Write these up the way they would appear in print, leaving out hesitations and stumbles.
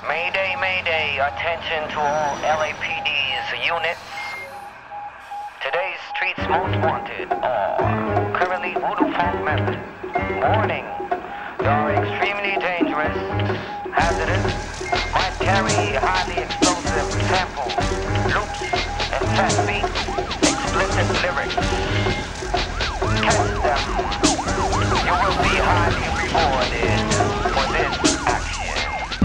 Mayday, mayday, attention to all LAPD's units. Today's streets most wanted are currently voodoo funk members. Warning, they are extremely dangerous, hazardous, might carry highly explosive samples, loops, and fast beats, explicit lyrics. Catch them. You will be highly rewarded for this action.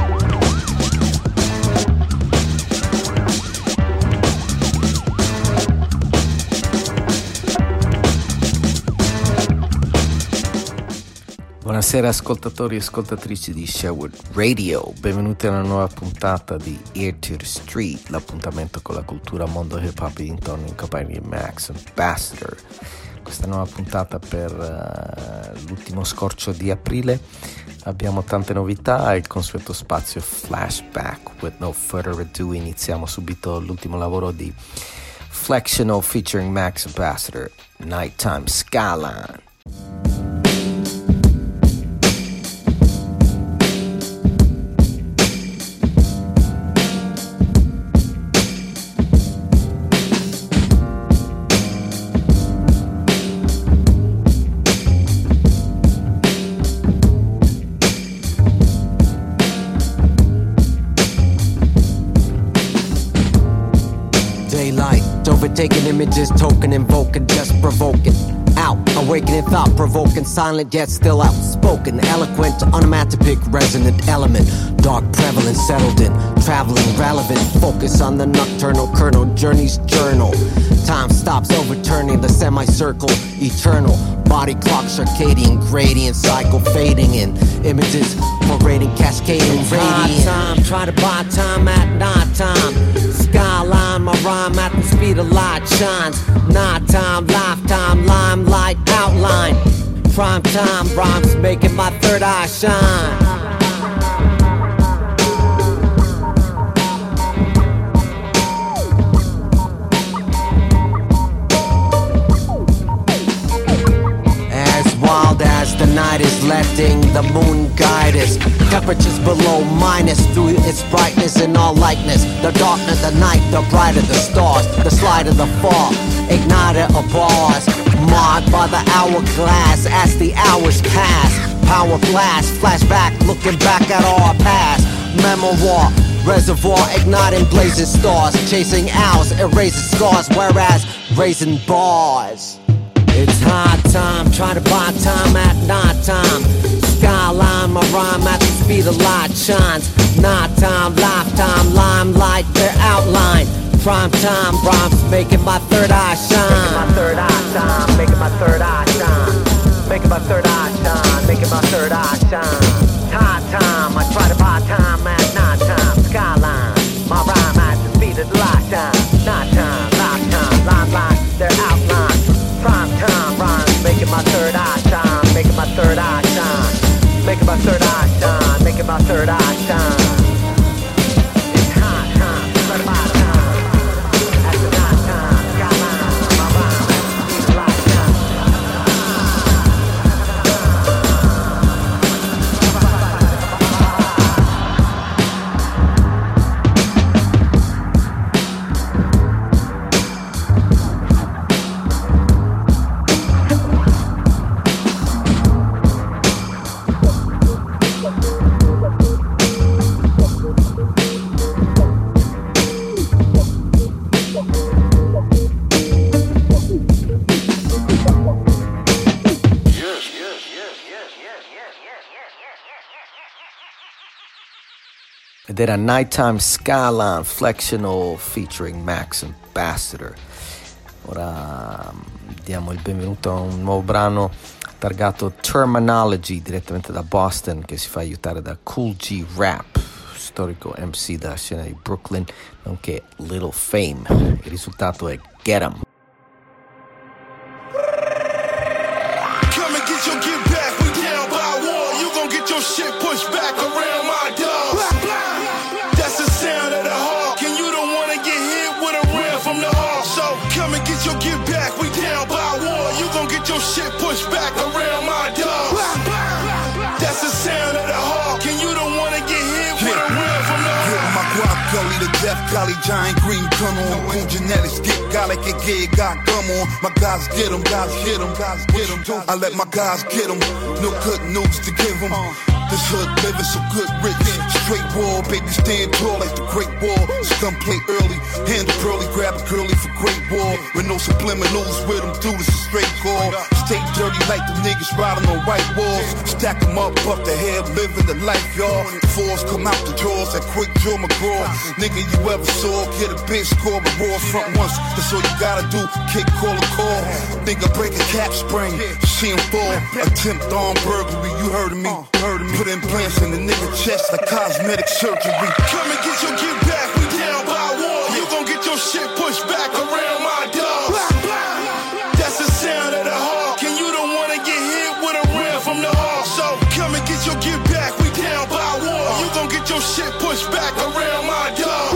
Buonasera ascoltatori e ascoltatrici di Sherwood Radio, benvenuti a una nuova puntata di Ear to the Street, l'appuntamento con la cultura mondo hip hop intorno in compagnia di Max Ambassador. Questa nuova puntata per l'ultimo scorcio di aprile, abbiamo tante novità e il consueto spazio flashback. With no further ado iniziamo subito l'ultimo lavoro di Flexional featuring Max Ambassador, Nighttime Skyline. Overtaking images, token, invoking, just provoking. Out, awakening, thought provoking, silent yet still outspoken, eloquent, onomatopoeic, resonant element, dark, prevalent, settled in, traveling, relevant, focus on the nocturnal kernel, journey's journal. Time stops overturning the semicircle, eternal. Body clock, circadian, gradient, cycle fading in. Images parading, cascading, radiant. Time, try to buy time at night time. Skyline, my rhyme at the speed of light shines. Night time, lifetime, limelight, outline. Prime time, rhymes making my third eye shine. As the night is letting the moon guide us, temperatures below minus through its brightness in all likeness. The darker the night, the brighter the stars. The slighter the fall, igniter of bars. Marked by the hourglass as the hours pass. Power blast, flashback, looking back at our past. Memoir, reservoir, igniting blazing stars. Chasing owls, erasing scars, whereas raising bars. It's high time, try to buy time at night time. Skyline, my rhyme at the speed of light shines. Night time, lifetime, limelight, their outline. Prime time, rhymes making my third eye shine. Making my third eye shine, making my third eye shine. Making my third eye shine, making my third eye shine. High time, I try to buy time at night time. Skyline, my rhyme at the speed of light shine. Night time, lifetime, limelight, their outline. Prime time rhymes, making my third eye shine, making my third eye shine, making my third eye shine, making my third eye shine. It's high time, right about time, at the night time, skyline, my rhyme at the speed of light Ed era Nighttime Skyline, Flexional featuring Max Ambassador. Ora diamo il benvenuto a un nuovo brano targato Terminology, direttamente da Boston, che si fa aiutare da Cool G Rap, storico MC della scena di Brooklyn, nonché Little Fame. Il risultato è Get 'Em. Shit pushed back around my dogs. That's the sound of the hawk, and you don't wanna get hit with a ram from the hawk. So come and get your get back. We down by war. You gon' get your shit pushed back around my dogs. That's the sound of the hawk, and you don't wanna get hit with a ram from the Death Golly, giant green gun on. Cool genetics, get garlic, get got gum on. My guys get them, guys hit them, guys get them. I let my guys get them. No good news to give them. This hood living so good, rich. Straight wall, baby, stand tall like the Great Wall. Scum play early, handle pearly, grab a girly for Great Wall. With no subliminals with them, do this a straight call. Stay dirty like the niggas riding on white walls. Stack them up the head, living the life, y'all. Fours come out the drawers, that quick Joe McGraw. Nigga you ever saw, get a bitch score, but raw front once. That's all you gotta do, kick, call a call. Nigga break a cap spring, see him fall. Attempt on burglary, you heard of me, Put implants in the nigga chest like cosmetic surgery. Come and get your get back, we down by one. You gon' get your shit pushed back around my dogs. That's the sound of the hawk, and you don't wanna get hit with a ram from the hawk. So come and get your get back, we down by one. You gon' get your shit pushed back around my dogs.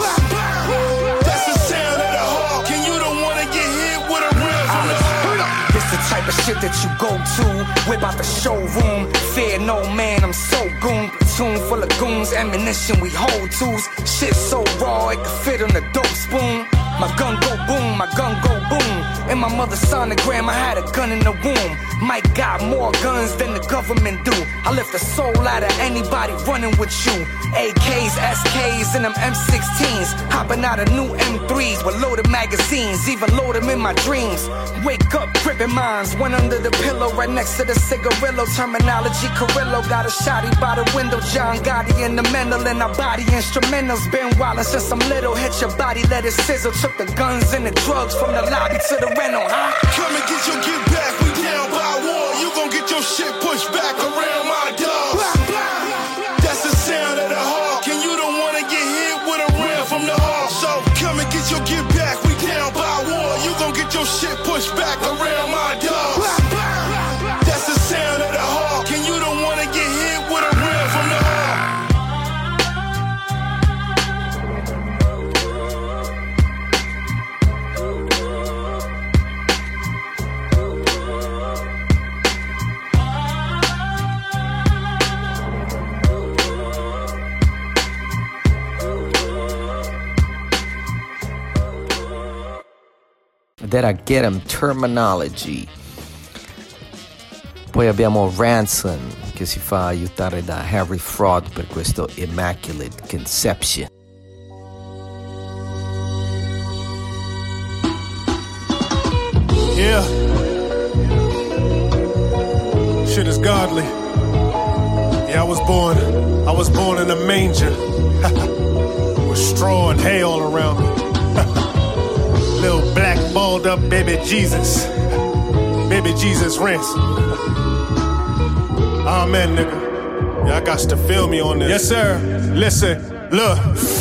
That's the sound of the hawk, and you don't wanna get hit with a ram from the hawk. This the type of shit that you go to, whip out the showroom. Fear no man, I'm so goon. Platoon full of goons, ammunition we hold tools. Shit so raw, it could fit on a dope spoon. My gun go boom, my gun go boom. In my mother's sonogram, I had a gun in the womb. Mike got more guns than the government do. I lift the soul out of anybody running with you. AKs, SKs, and them M16s. Hopping out of new M3s with loaded magazines. Even load them in my dreams. Wake up, gripping minds. One under the pillow, right next to the cigarillo. Terminology, Carrillo. Got a shotty by the window. John Gotti in the mental, and our body instrumentals. Been wildin' since I'm little. Hit your body, let it sizzle. Took the guns and the drugs from the lobby to the rental, huh? Come and get your get back, we down by war. You gon' get your shit pushed back around my dogs. That's the sound of the hawk, and you don't wanna get hit with a ram from the hawk. So come and get your get back, we down by war. You gon' get your shit pushed back around my dogs. That's the sound of the hawk, and you don't wanna get hit with a ram from the hawk. That I get 'em terminology. Poi abbiamo Ransom che si fa aiutare da Harry Fraud per questo Immaculate Conception. Yeah. Shit is godly. Yeah, I was born in a manger. With straw and hay all around me. Little black balled up baby Jesus. Baby Jesus ransom. Amen, nigga. Yeah, I got to feel me on this. Yes, sir. Listen, look.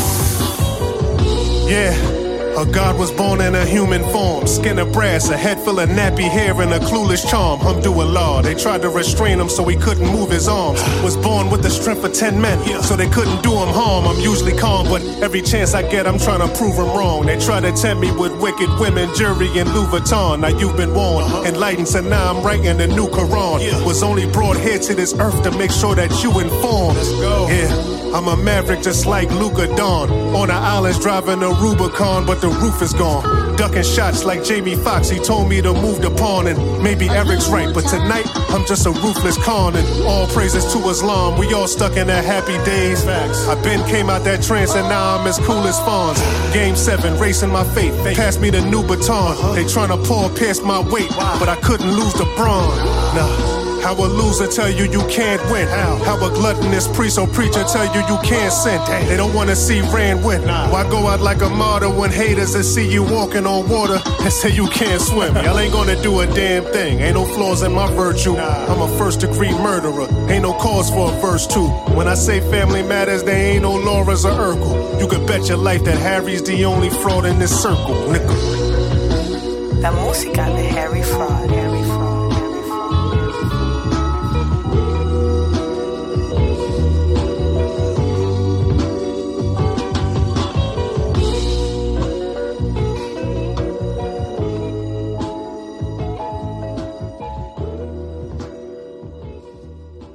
Yeah. A God was born in a human form, skin of brass, a head full of nappy hair and a clueless charm. Hamdulillah, they tried to restrain him so he couldn't move his arms. Was born with the strength of 10 men, so they couldn't do him harm. I'm usually calm, but every chance I get, I'm trying to prove him wrong. They try to tempt me with wicked women, jury, and Louis Vuitton. Now you've been warned, enlightened, so now I'm writing the new Quran. Was only brought here to this earth to make sure that you informed. Let's go. Yeah. I'm a maverick just like Luka Dawn. On the islands driving a Rubicon, but the roof is gone. Ducking shots like Jamie Foxx. He told me to move the pawn, and maybe Eric's right. But tonight, I'm just a ruthless con, and all praises to Islam. We all stuck in their happy days. Facts. I been came out that trance, and now I'm as cool as Fonz. Game 7, racing my fate. Pass me the new baton. They tryna pierce my weight, but I couldn't lose the brawn. Nah. How a loser tell you you can't win. How a gluttonous priest or preacher tell you you can't sin. They don't wanna see Rand win. Why go out like a martyr when haters that see you walking on water and say you can't swim? Y'all ain't gonna do a damn thing. Ain't no flaws in my virtue. I'm a first-degree murderer. Ain't no cause for a verse 2. When I say family matters, there ain't no Laura's or Urkel. You could bet your life that Harry's the only fraud in this circle, nigga. La música de Harry Fraud.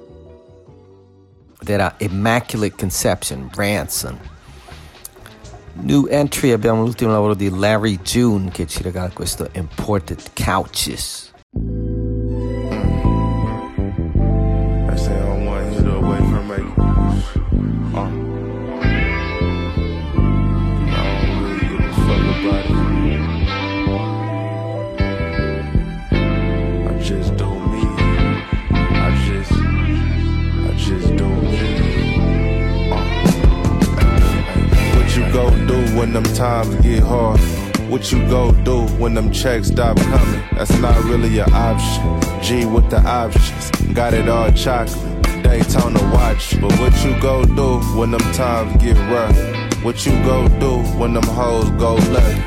Era Immaculate Conception, Ransom. New entry, abbiamo l'ultimo lavoro di Larry June che ci regala questo Imported Couches. I say I'm one hit away from making I don't really give a fuck about it. I just do me. I just do me. What you go do when them times get hard? What you go do when them checks stop coming? That's not really an option. G with the options, got it all chocolate. Daytona watch, but what you go do when them times get rough? What you go do when them hoes go left?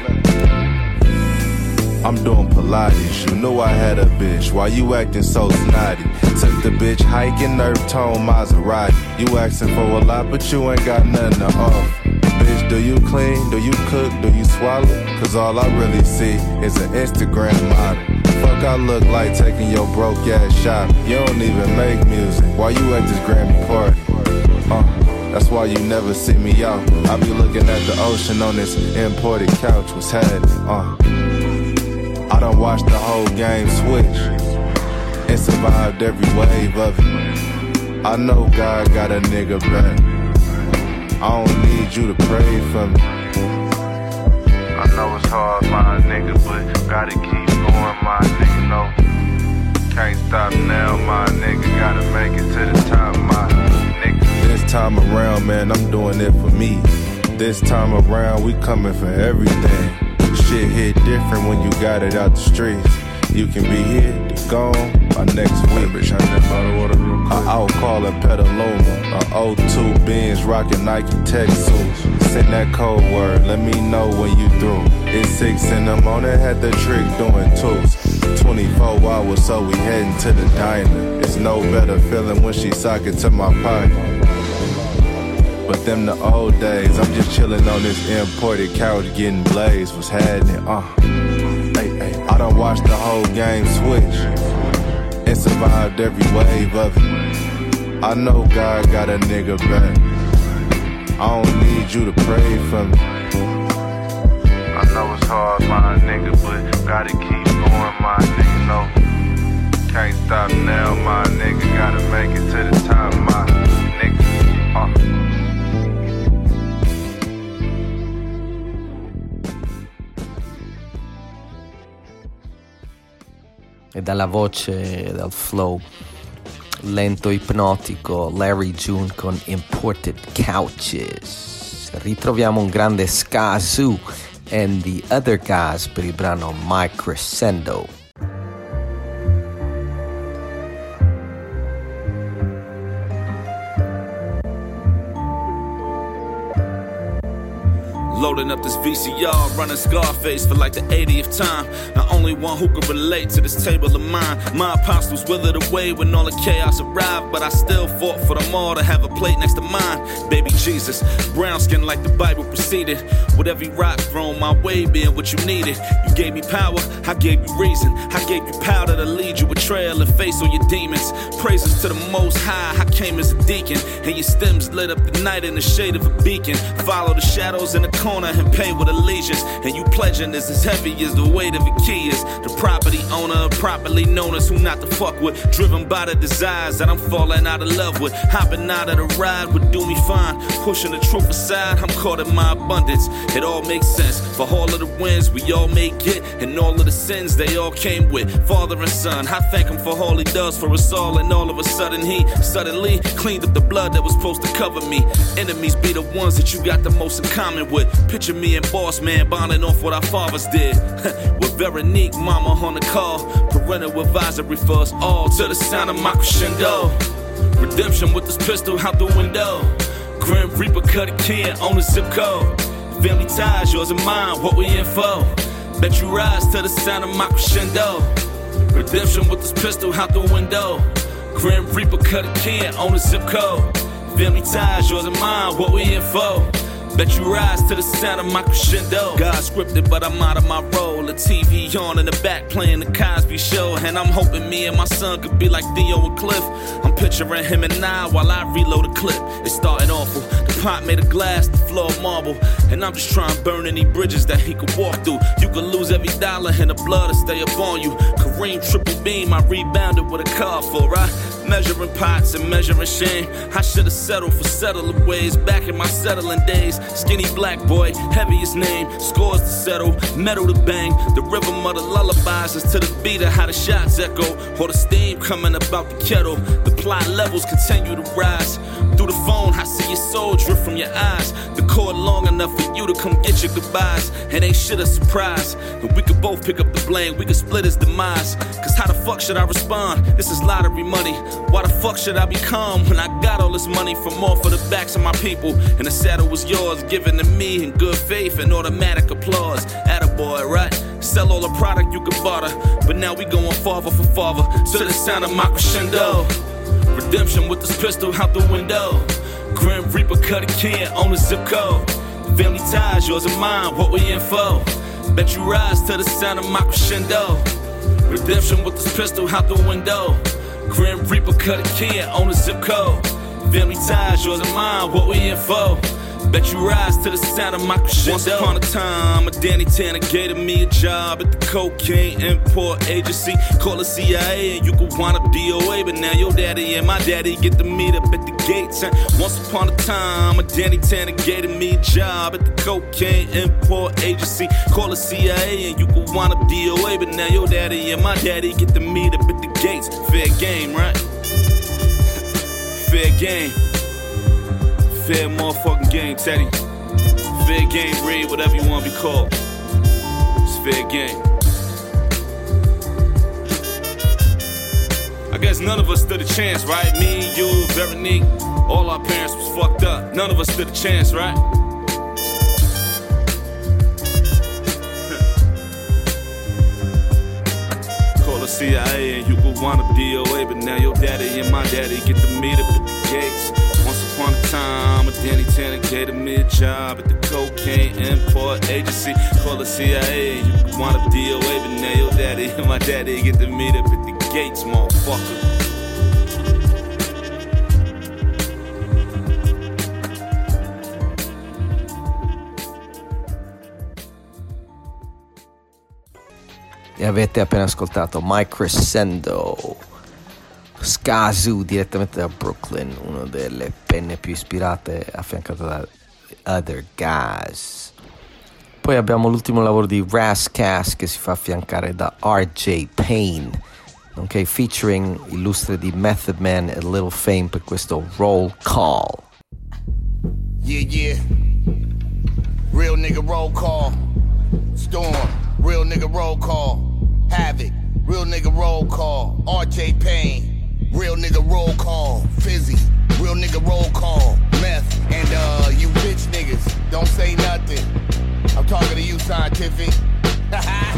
I'm doing Pilates, you knew I had a bitch. Why you acting so snotty? Took the bitch hiking, Nerf tone Maserati. You asking for a lot, but you ain't got nothing to offer. Bitch, do you clean? Do you cook? Do you swallow? Cause all I really see is an Instagram model. Fuck I look like taking your broke ass shop. You don't even make music. Why you at this Grammy party? That's why you never see me out. I be looking at the ocean on this imported couch. What's happening? I done watched the whole game switch and survived every wave of it. I know God got a nigga back. I don't need you to pray for me. I know it's hard, my nigga, but gotta keep going, my nigga, no. Can't stop now, my nigga, gotta make it to the top, my nigga. This time around, man, I'm doing it for me. This time around, we coming for everything. Shit hit different when you got it out the streets. You can be here, gone, by next week. Bitch, I out calling Petaluma. A 02 Benz rockin' Nike Tech suits. Send that code word, let me know when you through. It's 6 in the morning, had the trick doing twos. 24 hours, so we heading to the diner. It's no better feeling when she sock it to my pocket. But them the old days, I'm just chillin' on this imported couch, getting blazed. What's happening? I done watched the whole game switch and survived every wave of it. I know God got a nigga back. I don't need you to pray for me. I know it's hard, my nigga, but gotta keep going, my nigga, no. Can't stop now, my nigga, gotta make it to the top, my nigga. E dalla voce e dal flow lento ipnotico Larry June con Imported Couches. Ritroviamo un grande Ska Zoo and the Other Guys per il brano My Crescendo. Loading up this VCR, running Scarface for like the 80th time. The only one who can relate to this table of mine. My apostles withered away when all the chaos arrived, but I still fought for them all to have a plate next to mine. Baby Jesus, brown skin like the Bible preceded, with every rock thrown my way being what you needed. You gave me power, I gave you reason. I gave you powder to lead you a trail and face all your demons. Praises to the Most High, I came as a deacon, and your stems lit up the night in the shade of a beacon. Follow the shadows in the corner and pay with allegiance, and you pledging is as heavy as the weight of a key is. The property owner, properly known as who not to fuck with, driven by the desires that I'm falling out of love with. Hopping out of the ride would do me fine, pushing the truth aside, I'm caught in my abundance. It all makes sense, for all of the wins we all may get, and all of the sins they all came with. Father and son, I thank him for all he does for us all, and all of a sudden he suddenly cleaned up the blood that was supposed to cover me. Enemies be the ones that you got the most in common with. Picture me and Boss Man bonding off what our fathers did. With Veronique, mama on the call, parental advisory for us all. To the sound of my crescendo, redemption with this pistol out the window. Grim Reaper cut a can on the zip code. Family ties, yours and mine, what we in for? Bet you rise to the sound of my crescendo. Redemption with this pistol out the window. Grim Reaper cut a can on the zip code. Family ties, yours and mine, what we in for? Bet you rise to the sound of my crescendo. God scripted, but I'm out of my role. The TV on in the back playing the Cosby Show. And I'm hoping me and my son could be like Theo and Cliff. I'm picturing him and I while I reload a clip. It started awful. The pot made of glass, the floor marble. And I'm just trying to burn any bridges that he could walk through. You could lose every dollar and the blood to stay up on you. Kareem triple beam, I rebounded with a car for right. Measuring pots and measuring shame. I should've settled for settling ways back in my settling days. Skinny black boy, heavy his name. Scores to settle, metal to bang. The rhythm of the lullabies is to the beat of how the shots echo. Or the steam coming about the kettle. The plot levels continue to rise. Through the phone, I see your soul drip from your eyes. The cord long enough for you to come get your goodbyes. It ain't shit a surprise. And we could both pick up the blame, we could split his demise. Cause how the fuck should I respond? This is lottery money. Why the fuck should I be calm when I got all this money from off of the backs of my people? And the saddle was yours, given to me in good faith and automatic applause. Attaboy, right? Sell all the product you could barter. But now we going father for father to the sound of my crescendo. Redemption with this pistol out the window. Grim Reaper cut a can on the zip code. Family ties, yours and mine, what we in for? Bet you rise to the sound of my crescendo. Redemption with this pistol out the window. Grim Reaper cut a can on the zip code. Family ties, yours and mine, what we in for? Bet you rise to the sound of my crescendo. Once upon a time, a Danny Tanner gave me a job at the cocaine import agency. Call the CIA and you could wind up DOA. But now your daddy and my daddy get to meet up at the gates. And once upon a time, a Danny Tanner gave me a job at the cocaine import agency. Call the CIA and you could wind up DOA. But now your daddy and my daddy get to meet up at the gates. Fair game, right? Fair game. Fair motherfucking game, Teddy. Fair game, Reed, whatever you want to be called. It's fair game. I guess none of us stood a chance, right? Me, you, Veronique, all our parents was fucked up. None of us stood a chance, right? Call the CIA and you could wind up DOA, but now your daddy and my daddy get to meet up at the gates. Once upon a time, a Danny Tanner gave me a job at the cocaine import agency. Call the CIA, you could wind up DOA, but now your daddy and my daddy get to meet up at the gates, motherfucker. E avete appena ascoltato My Crescendo, Ska Zoo, direttamente da Brooklyn, una delle penne più ispirate, affiancato da Other Guys. Poi abbiamo l'ultimo lavoro di Ras Kass che si fa affiancare da R.J. Payne, nonché featuring illustre di Method Man e Little Fame per questo Roll Call. Yeah, yeah. Real nigga roll call. Storm. Real nigga roll call. Havoc. Real nigga roll call. R.J. Payne. Real nigga roll call. Fizzy. Real nigga roll call. Meth. And you bitch niggas, don't say nothing. I'm talking to you, Scientific. I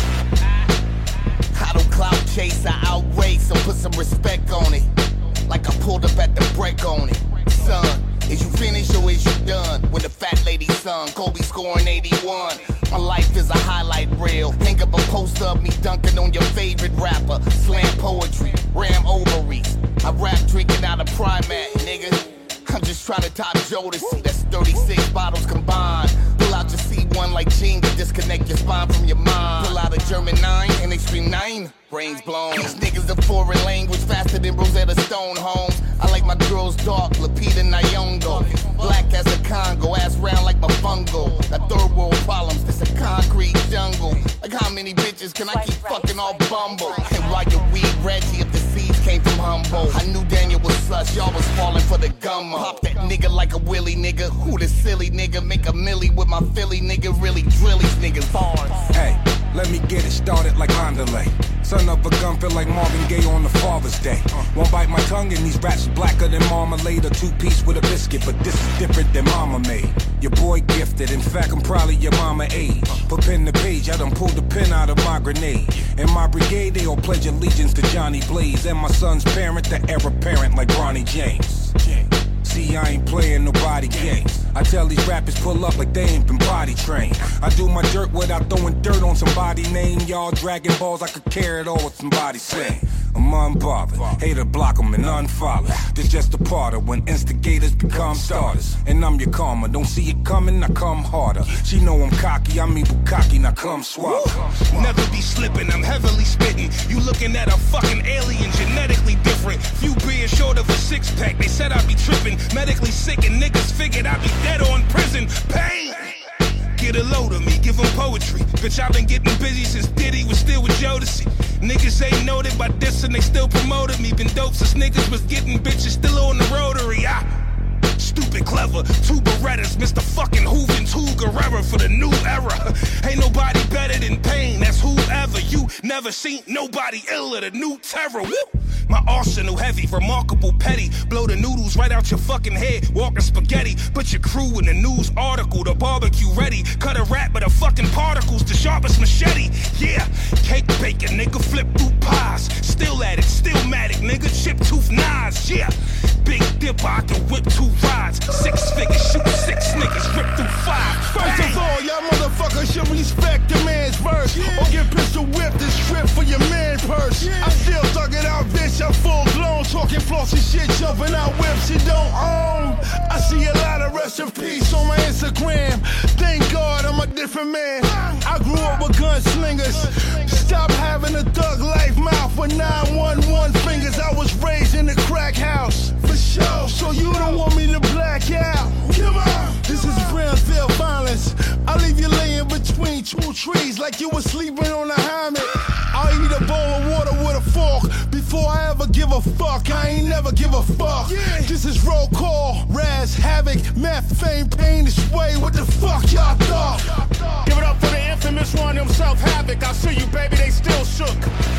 don't clout chase, I outrace, so put some respect on it. Like I pulled up at the break on it. Son, is you finished or is you done? When the fat lady sung, Kobe scoring 81. My life is a highlight reel. Hang up a poster of me dunking on your favorite rapper. Slam poetry, ram ovaries. I rap drinking out of Primat, nigga. I'm just trying to top Jodeci. That's 36 bottles combined. Pull out your C1 like Gene to disconnect your spine from your mind. Pull out a German 9 and Extreme 9. Brains blown. These niggas a foreign language faster than Rosetta Stone, Holmes. I like my girls dark, Lupita Nyong'o. Black as a Congo, ass round like my fungo. Got third world problems, it's a concrete jungle. Like how many bitches can I keep fucking all Bumble? And why your weed Reggie if the seeds came from Humboldt? I knew Daniel was sus, y'all was falling for the gummo. Pop that nigga like a willy nigga. Who the silly nigga? Make a milli with my Philly nigga. Really drill these niggas bars. Hey, let me get it started like Mandalay. Son of a gun, feel like Marvin Gaye on the Father's Day. Won't bite my tongue and these raps blacker than marmalade. A two-piece with a biscuit, but this is different than mama made. Your boy gifted, in fact I'm probably your mama age. Put pen to page, I done pulled the pin out of my grenade. In my brigade, they all pledge allegiance to Johnny Blaze. And my son's parent, the heir apparent like Ronnie James. See, I ain't playing nobody games. I tell these rappers pull up like they ain't been potty trained. I do my dirt without throwing dirt on somebody's name. Y'all dragging balls, I could carry it all with somebody saying. I'm unbothered, hater block them and unfollow. This just a part of when instigators become starters. And I'm your karma, don't see it coming, I come harder. She know I'm cocky, I'm evil cocky, now come swallow. Never be slipping, I'm heavily spitting. You looking at a fucking alien, genetically different. Few beers short of a six-pack, they said I'd be tripping. Medically sick and niggas figured I'd be dead or in prison. Pain! Get a load of me, give them poetry. Bitch, I've been getting busy since Diddy was still with Jodeci. Niggas ain't noted by this and they still promoted me. Been dope since niggas was getting bitches still on the rotary. Stupid clever, two Berettas, Mr. fucking Hooven, two Guerrera for the new era. Ain't nobody better than Pain, that's whoever. You never seen nobody iller, the new terror. Woo! My arsenal heavy, remarkable petty. Blow the noodles right out your fucking head, walking spaghetti. Put your crew in the news article, the barbecue ready. Cut a rat with the fucking particles, the sharpest machete. Yeah, cake bacon, nigga, flip through pies. Still at it, still matic, nigga, chip tooth knives. Yeah, big dipper, I can whip 2 rides. 6 figures, shoot 6 niggas, rip through 5. First of all, y'all motherfuckers should respect the man's verse. Or get pistol whipped and stripped for your man purse. I still thug it out, bitch. I'm full blown, talking flossy shit, jumping out whips you don't own. I see a lot of rest in peace on my Instagram. Thank God I'm a different man. I grew up with gunslingers. Stop having a thug life mouth with 911 fingers. I was raised in the crack house. For sure. So you don't want me to black out. Come on. This is Brownsville violence. I leave you laying between 2 trees like you was sleeping on a hammock. I'll eat a bowl of water with a fork before I ever give a fuck. I ain't never give a fuck. This is roll call, Raz, Havoc, Meth, Fame, Pain, this way. What the fuck y'all thought? Give it up for the infamous one himself, Havoc. I see you, baby, they still shook.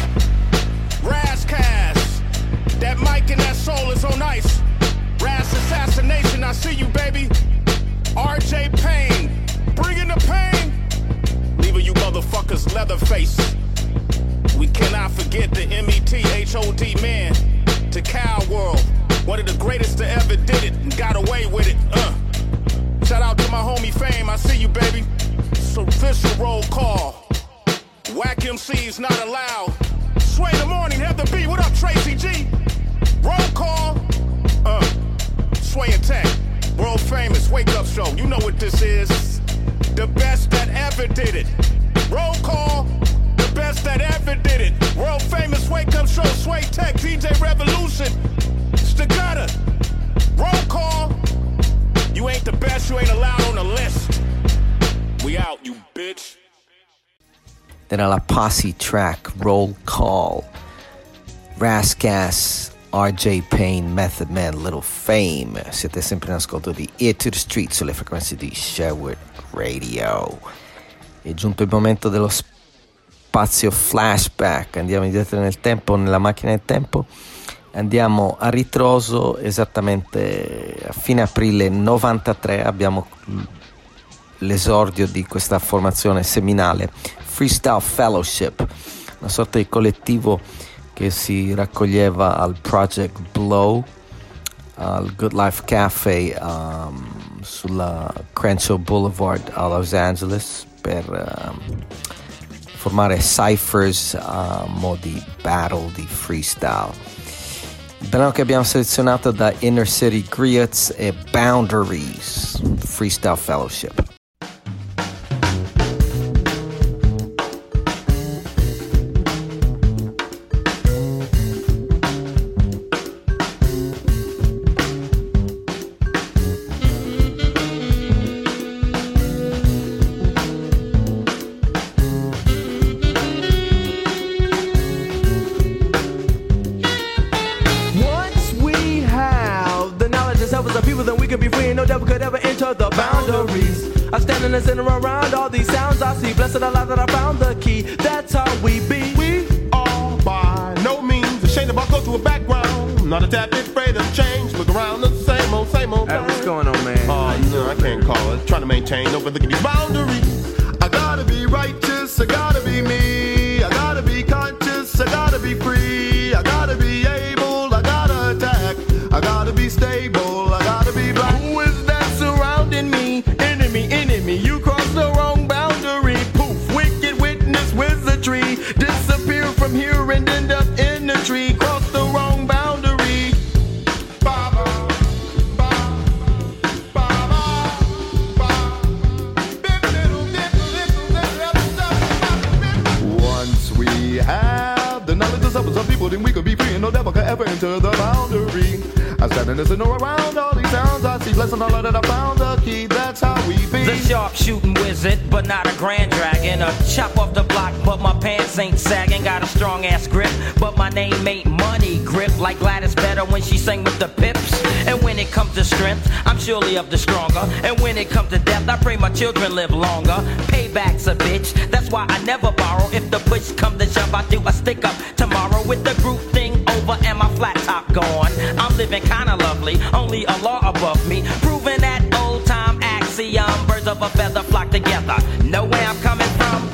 Razcast, that mic and that soul is on ice. Raz assassination, I see you, baby. RJ Payne, bringing the pain. Leaving you motherfuckers Leatherface. We cannot forget the METHOD man to Cow World. One of the greatest to ever did it and got away with it. Shout out to my homie Fame, I see you, baby. It's official roll call. Whack MCs not allowed. Sway in the morning, have the beat. What up, Tracy G? Roll call. Sway and Tech. World famous wake up show. You know what this is. The best that ever did it. Roll call. The best that ever did it. World famous wake up show. Sway Tech, DJ Revolution. Stagata. Roll call. You ain't the best, you ain't allowed on the list. We out, you bitch. Era la Posse track Roll Call. Razcast, RJ Payne, Method Man, Little Fame. Siete sempre in ascolto di Ear to the Street sulle frequenze di Sherwood Radio. È giunto il momento dello spazio flashback. Andiamo indietro nel tempo, nella macchina del tempo. Andiamo a ritroso, esattamente a fine aprile 93 abbiamo l'esordio di questa formazione seminale, Freestyle Fellowship, una sorta di collettivo che si raccoglieva al Project Blow, al Good Life Cafe sulla Crenshaw Boulevard a Los Angeles per formare cyphers a mo' di battle di freestyle. Il brano che abbiamo selezionato da Inner City Griots è Boundaries, Freestyle Fellowship. In the center around all these sounds I see. Blessed Allah that I found the key. That's how we be. We are by no means ashamed of our culture or background. Not a tad bit afraid of change. Look around, the same old thing. What's going on, man? Oh, no, I can't call it. Trying to maintain, overlooking these boundaries. I gotta be righteous, I gotta be me. I gotta be conscious, I gotta be free. I gotta be able, I gotta attack. I gotta be stable, I gotta peaceful, then we could be free and no devil could ever enter the boundary. I stand and listen around all these sounds I see. Blessing all that I found the key, that's how we be. The sharpshooting wizard, but not a grand dragon. A chop off the block, but my pants ain't sagging. Got a strong ass grip, but my name ain't Money Grip. Like Gladys better when she sang with the Pips. And when it comes to strength, I'm surely of the stronger. And when it comes to death, I pray my children live longer. Payback's a bitch, that's why I never borrow. If the push come to shove, I do a stick up tomorrow. With the group thing over and my flat top gone, I'm living kinda lovely, only a law above me. Proving that old time axiom, birds of a feather flock together. Know where I'm coming from?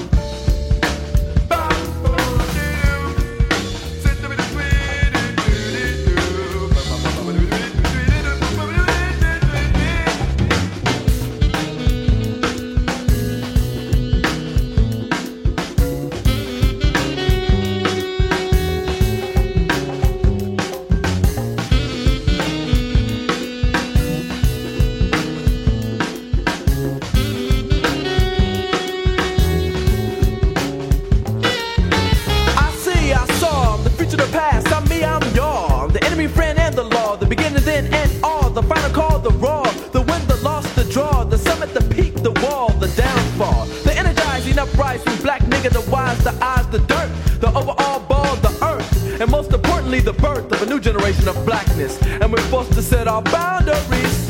The birth of a new generation of blackness, and we're forced to set our boundaries.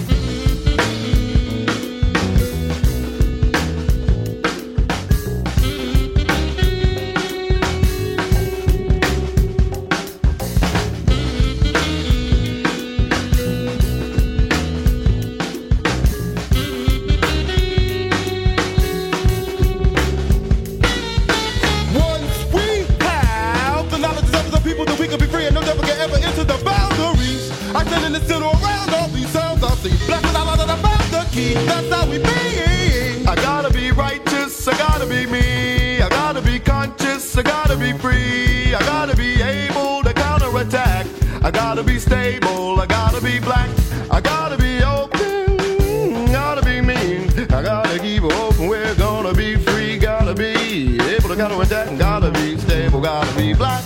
That's how we be. I gotta be righteous, I gotta be me. I gotta be conscious, I gotta be free. I gotta be able to counterattack. I gotta be stable, I gotta be black. I gotta be open, gotta be mean. I gotta keep open, we're gonna be free. Gotta be able to counterattack. Gotta be stable, gotta be black.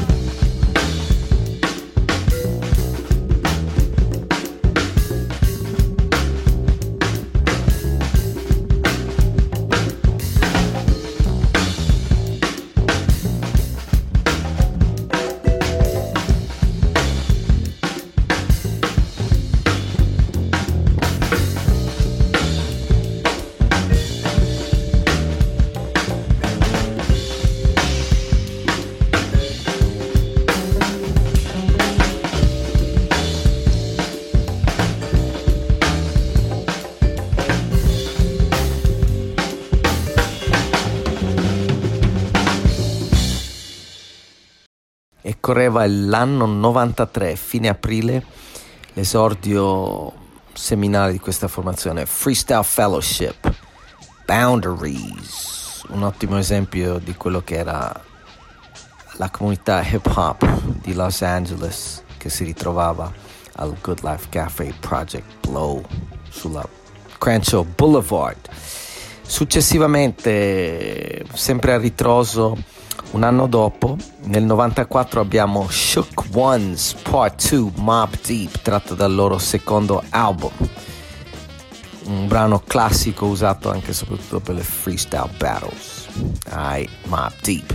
Correva l'anno 93, fine aprile, l'esordio seminale di questa formazione, Freestyle Fellowship, Boundaries, un ottimo esempio di quello che era la comunità hip hop di Los Angeles che si ritrovava al Good Life Cafe Project Blow sulla Crenshaw Boulevard. Successivamente, sempre a ritroso, un anno dopo, nel 94 abbiamo Shook Ones Part 2 Mob Deep, tratto dal loro secondo album, un brano classico usato anche e soprattutto per le freestyle battles. Mob Deep.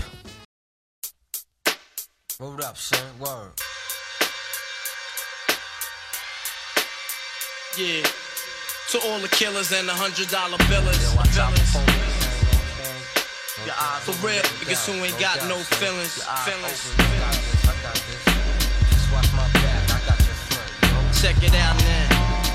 Word up, son, word. Yeah, to all the killers and the $100 billers. For real, niggas who ain't got no feelings. Check it out now.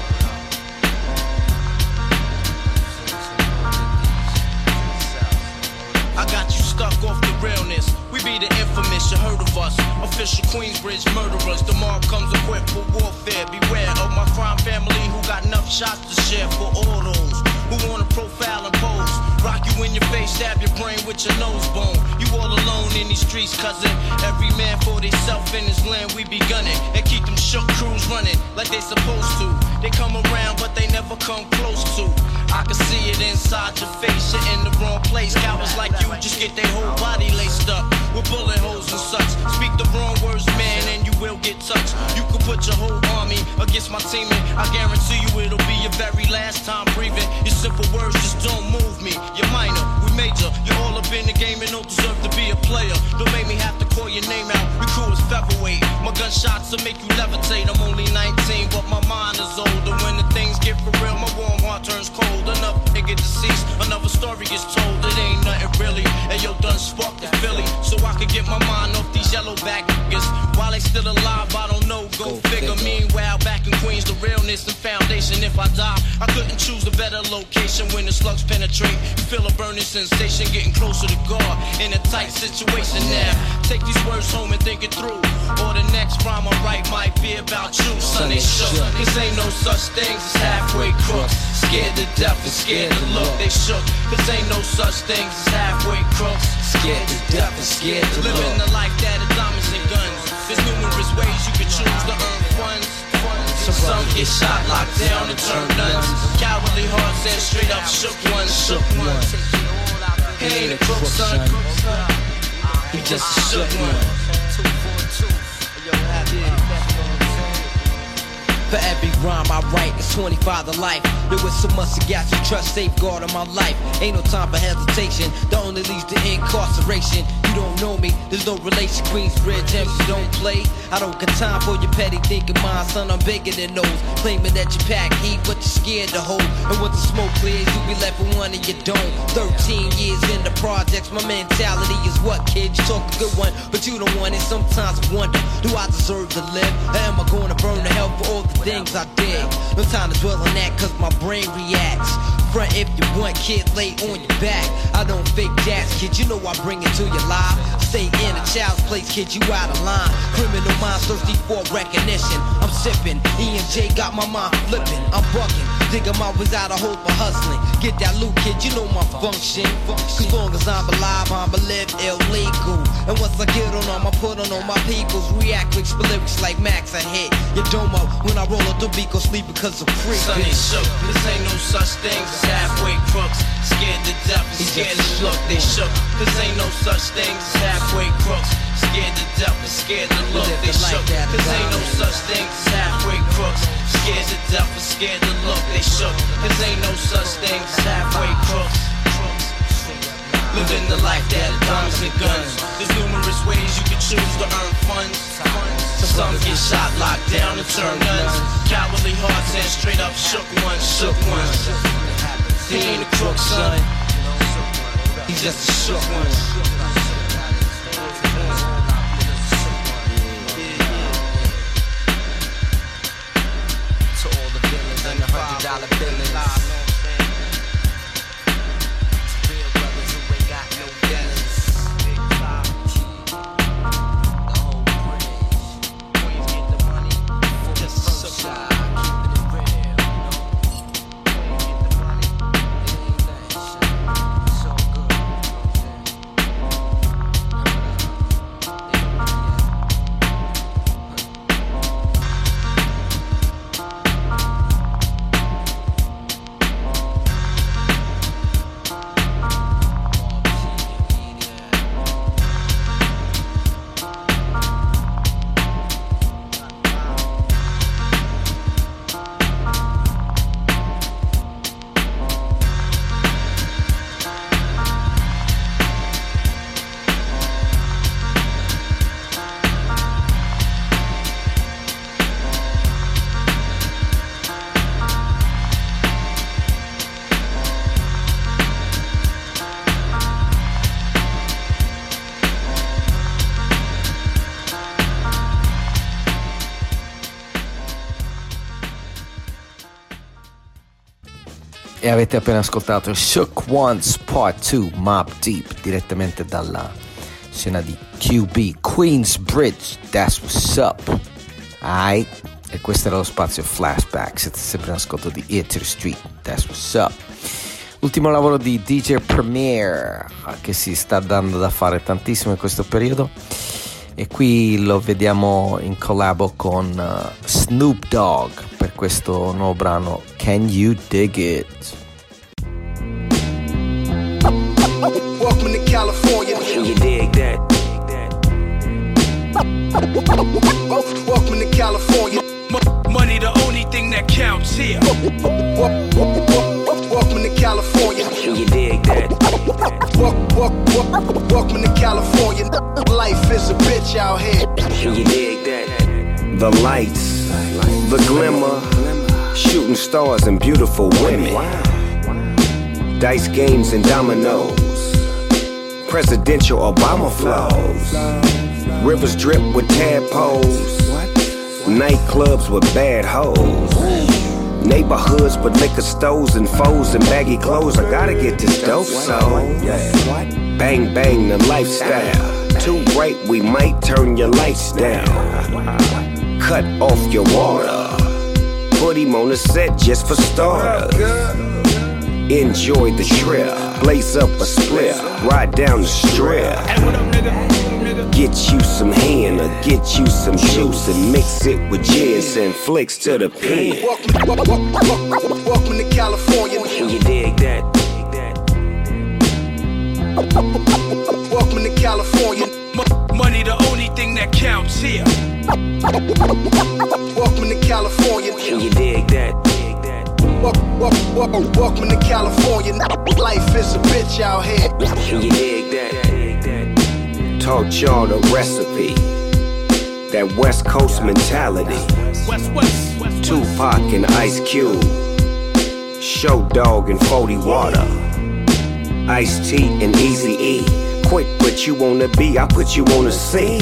I got you stuck off the realness. We be the infamous, you heard of us. Official Queensbridge murderers. Tomorrow comes equipped for warfare. Beware of my crime family who got enough shots to share for all those who wanna profile and pose. Rock you in your face, stab your brain with your nose bone. You all alone in these streets, cousin. Every man for theyself in his land, we be gunning. And keep them shook crews running like they supposed to. They come around, but they never come close to. I can see it inside your face. You're in the wrong place. Cowards like you just get their whole body laced up with bullet holes and such. Speak the wrong words, man, and you will get touched. You could put your whole army against my team, and I guarantee you it'll be your very last time breathing. Your simple words just don't move me. You're minor, we major. You're all up in the game and don't deserve to be a player. Don't make me have to call your name out. Your crew is featherweight. My gunshots will make you levitate. I'm only 19, but my mind is older. When the things get for real, my warm heart turns cold. Another nigga deceased, another story gets told. It ain't nothing really. And yo, done sparked the Philly, so I could get my mind off these yellow back niggas. While they still alive, I don't know, go figure. Meanwhile, back in Queens, the realness and foundation. If I die, I couldn't choose a better location. When the slugs penetrate, you feel a burning sensation, getting closer to God in a tight situation. Now, take these words home and think it through, or the next rhyme I write might be about you. Son, they shook, cause ain't no such things as halfway crooks. Scared to death and scared to look. They shook, cause ain't no such things as halfway crooks. Scared to death and scared to look. Living the life that is diamonds and guns. There's numerous ways you can choose to earn funds. Some get shot, locked down, and turn nuns. Cowardly hearts and straight up shook ones, shook ones. He ain't a crook, son. He just a shook one. For every rhyme I write, it's 25 to life. There was so much to got you trust, safeguard of my life. Ain't no time for hesitation, that only leads to incarceration. You don't know me, there's no relation. Queensbridge, MC don't play. I don't got time for your petty thinking, mine, son, I'm bigger than those. Claiming that you pack heat, but you're scared to hold. And once the smoke clears, you be left with one and you don't. 13 years in the projects, my mentality is what, kid? You talk a good one, but you don't want it. Sometimes I wonder, do I deserve to live? Or am I gonna burn to hell for all the things I did? No time to dwell on that, cause my brain reacts. Front if you want, kid, lay on your back. I don't fake jazz, kid, you know I bring it to your life. Stay in a child's place, kid, you out of line. Criminal minds thirsty for recognition. I'm sipping, E&J got my mind flipping. I'm bucking, dig 'em always out of hope for hustling. Get that loot, kid, you know my function. Cause long as I'm alive, I'ma live illegal. And once I get on them, I put on all my peoples. React with lyrics like Max, I hit your domo. When I roll up the beat, go sleep because I'm free. Son, they shook, this ain't no such thing as halfway crooks. Scared to death and scared to look. They shook, this ain't no such thing as halfway crooks. Scared to death and scared to look. They shook, this ain't no such thing as halfway crooks. Scared to death and scared to look. They shook, this ain't no such thing as halfway crooks. Living the life that is diamonds and guns. There's numerous ways you can choose to earn funds. Some get shot, locked down, and turn nuns. Cowardly hearts and straight up shook ones, shook ones. He ain't a crook, son. He's just a shook one. To all the villains and the $100 billings. E avete appena ascoltato Shook Ones Part 2 Mobb Deep, direttamente dalla scena di QB Queensbridge. That's what's up. Aight. E questo era lo spazio Flashback. Siete sempre in ascolto di Ear to the Street. That's what's up. Ultimo lavoro di DJ Premier, che si sta dando da fare tantissimo in questo periodo, e qui lo vediamo in collabo con Snoop Dogg per questo nuovo brano Can You Dig It? Welcome to California. You dig that? Welcome to California. Money the only thing that counts here. Welcome to California. You dig that? Welcome to California. Life is a bitch out here. You dig that? The lights, the glimmer, shooting stars and beautiful women. Dice games and dominoes. Presidential Obama flows. Rivers drip with tadpoles. Nightclubs with bad hoes. Neighborhoods with liquor stores and foes and baggy clothes. I gotta get this dope, so bang bang the lifestyle. Too bright, we might turn your lights down. Cut off your water. Put him on the set just for starters. Enjoy the trip. Blaze up a split. Ride down the strip. Get you some hen or get you some juice and mix it with gins and flicks to the pen. Welcome to California. You dig that? Welcome to California. Money the only thing that counts here. Welcome to California. You dig that? Welcome to California. Life is a bitch out here. You dig that? Taught y'all the recipe. That West Coast mentality. Tupac and Ice Cube. Show Dog and 40 Water. Ice-T and Eazy-E. Quick, but you wanna be, I put you on the scene.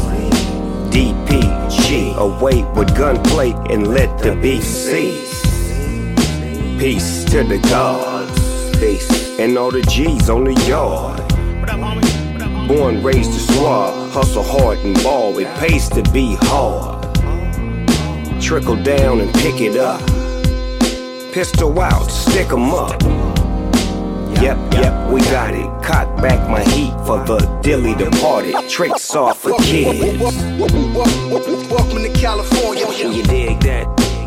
DPG, away with gunplay and let the beef cease. Peace to the gods, peace, and all the G's on the yard. Born, raised to swab, hustle hard and ball, it pays to be hard. Trickle down and pick it up. Pistol out, stick 'em up. Yep, we got it. Cock back my heat for the dilly departed. Tricks off for kids. Welcome to California. You dig that?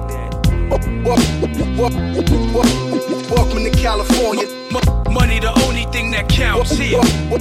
Welcome to California. Money the only thing that counts here.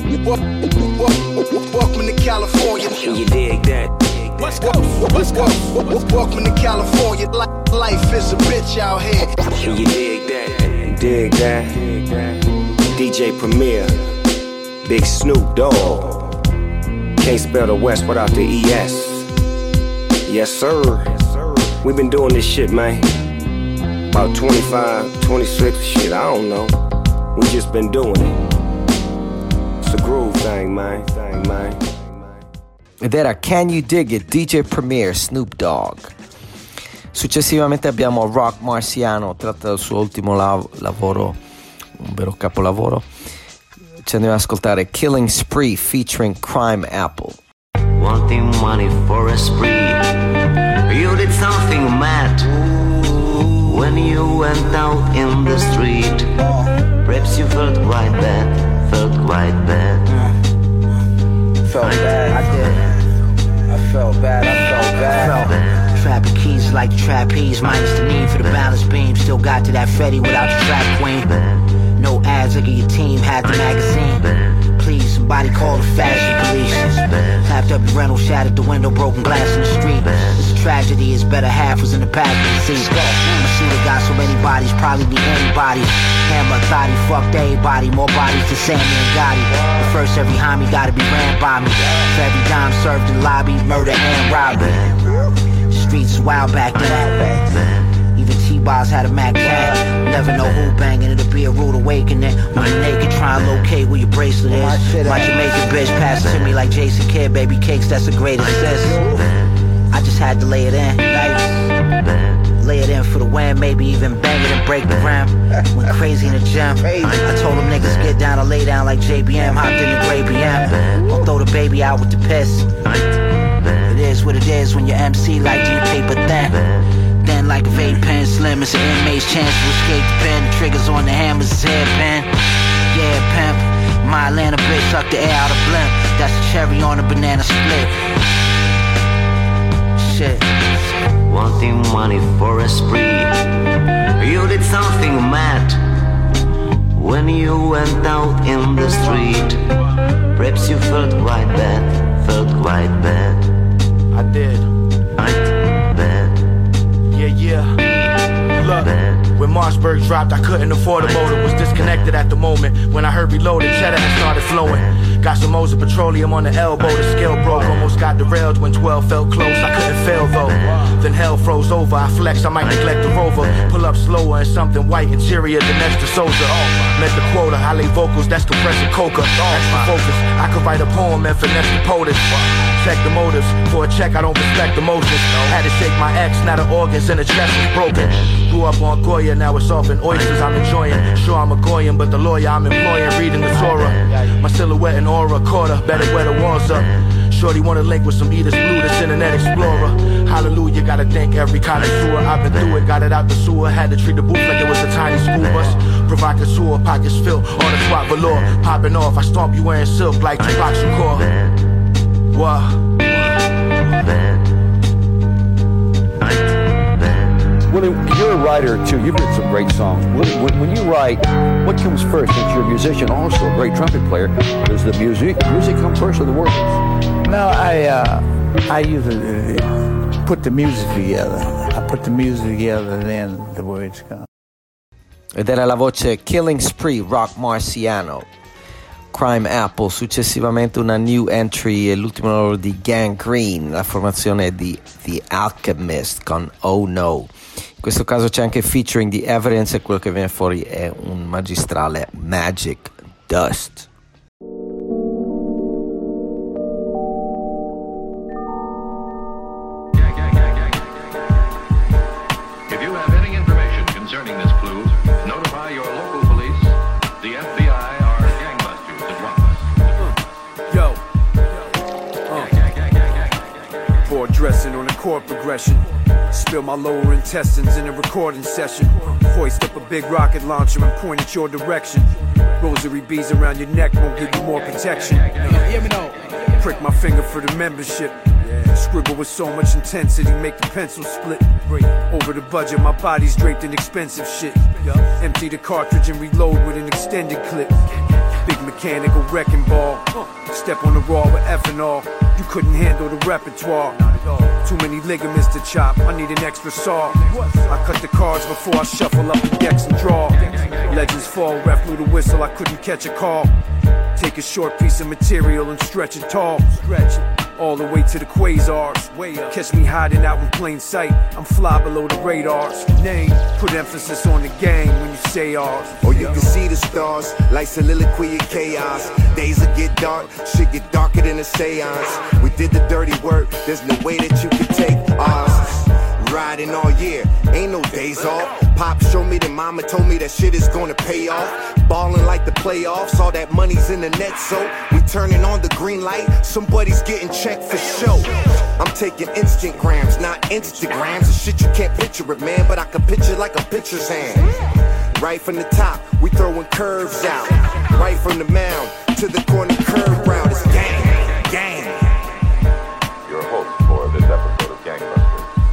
Welcome to California. You dig that? Welcome to California. Life is a bitch out here. You dig that? Dig that? DJ Premier, Big Snoop Dogg. Can't spell the West without the ES. Yes, sir. We've been doing this shit, man. About 25, 26, shit, I don't know. We just been doing it. It's a groove thing, man. Ed era Can You Dig It, DJ Premier, Snoop Dogg. Successivamente abbiamo Rock Marciano, tratto dal suo ultimo lavoro, un vero capolavoro. Ci andiamo ad ascoltare Killing Spree featuring Crime Apple. Wanting money for a spree. You did something mad when you went out in the street. Perhaps you felt quite bad. Felt bad, I did. I felt bad. Trapping keys like the trapeze, minus the need for the balance beam. Still got to that Fetty without your trap queen. No ads, look at your team, had the magazine. Please, somebody call the fashion police. Clapped up your rental, shattered the window, broken glass in the street. It's a tragedy, his better half was in the passenger seat. My shooter got so many bodies, probably be anybody. Hammer thought he fucked everybody, more bodies than Sammy and Gotti. But first every homie gotta be ran by me. For every dime served in lobby, murder and robbery. Streets wild back then. Even T-Boz had a Mac 10. Never know who banging, it'll be a rude awakening. When you're naked, try and locate where your bracelet is. My Jamaican bitch pass it to me like Jason Kidd. Baby cakes, that's a great assist. I just had to lay it in. Lay it in for the win, maybe even bang it and break the rim. Went crazy in the gym. I told them niggas get down or lay down like JBM. Hopped in the gray BM. Don't throw the baby out with the piss. It is what it is when your MC like G paper thin. Then like a vape pen, slim, it's an inmate's chance to escape the pen. The triggers on the hammers, his hairpin. Yeah, pimp. My Atlanta bitch sucked the air out of blimp. That's a cherry on a banana split. Shit. Wanting money for a spree. You did something mad when when you went out in the street. Perhaps you felt quite bad. I did. Yeah. Look, when Marshburg dropped, I couldn't afford a motor. Was disconnected at the moment. When I heard reloaded, cheddar had started flowing. Got some Moser petroleum on the elbow. The scale broke, almost got derailed when 12 felt close. I couldn't fail though. Then hell froze over. I flexed, I might neglect the Rover. Pull up slower in something white interior than extra Souza. Met the quota, I lay vocals, that's compressing coca. Extra focus, I could write a poem and finesse the POTUS. Check the motives, for a check I don't respect emotions. Had to shake my ex, now the organs in the chest is broken. Grew up on Goya, now it's off in oysters I'm enjoying. Sure I'm a Goyan, but the lawyer I'm employing reading the Torah. My silhouette and aura caught her, better wear the walls up. Shorty wanna link with some Edith Blue, this internet explorer. Hallelujah, gotta thank every kind of sewer. I've been through it, got it out the sewer. Had to treat the booth like it was a tiny school bus. Provocateur, pockets filled, on the SWAT velour. Popping off, I stomp you wearing silk like Tupac Shakur. What? Willie, you're a writer too. You've written some great songs. Willie, when you write, what comes first? Since you're a musician, also a great trumpet player, does the music come first or the words? No, I usually put the music together. I put the music together and then the words come. Ed era la voce Killing Spree, Rock Marciano. Crime Apple, successivamente una new entry e l'ultimo lavoro di Gang Green, la formazione di The Alchemist con Oh No. In questo caso c'è anche featuring The Evidence e quello che viene fuori è un magistrale Magic Dust. If you have any information concerning this clue, notify your local police, the FBI, or gangbusters that want us. Yo. Poor dressing on a chord progression. Spill my lower intestines in a recording session. Hoist up a big rocket launcher and point at your direction. Rosary beads around your neck won't give you more protection. Prick my finger for the membership. Scribble with so much intensity, make the pencil split. Over the budget, my body's draped in expensive shit. Empty the cartridge and reload with an extended clip. Big mechanical wrecking ball. Step on the raw with ethanol. You couldn't handle the repertoire. Too many ligaments to chop, I need an extra saw. I cut the cards before I shuffle up the decks and draw. Legends fall, ref blew the whistle, I couldn't catch a call. Take a short piece of material and stretch it tall. All the way to the quasars. Catch me hiding out in plain sight, I'm fly below the radars. Name, put emphasis on the gang when you say ours. Oh, you can see the stars, like soliloquy and chaos. Days will get dark, shit get darker than a seance. We did the dirty work, there's no way that you can take ours. Riding all year, ain't no days off. Pop showed me that mama told me that shit is gonna pay off. Ballin' like the playoffs, all that money's in the net, so we turning on the green light, somebody's getting checked for show. I'm taking Instagrams, not Instagrams. The shit you can't picture it, man, but I can picture like a pitcher's hand. Right from the top, we throwing curves out. Right from the mound to the corner curve route, it's gang, gang. Your host for this episode of Gangbusters.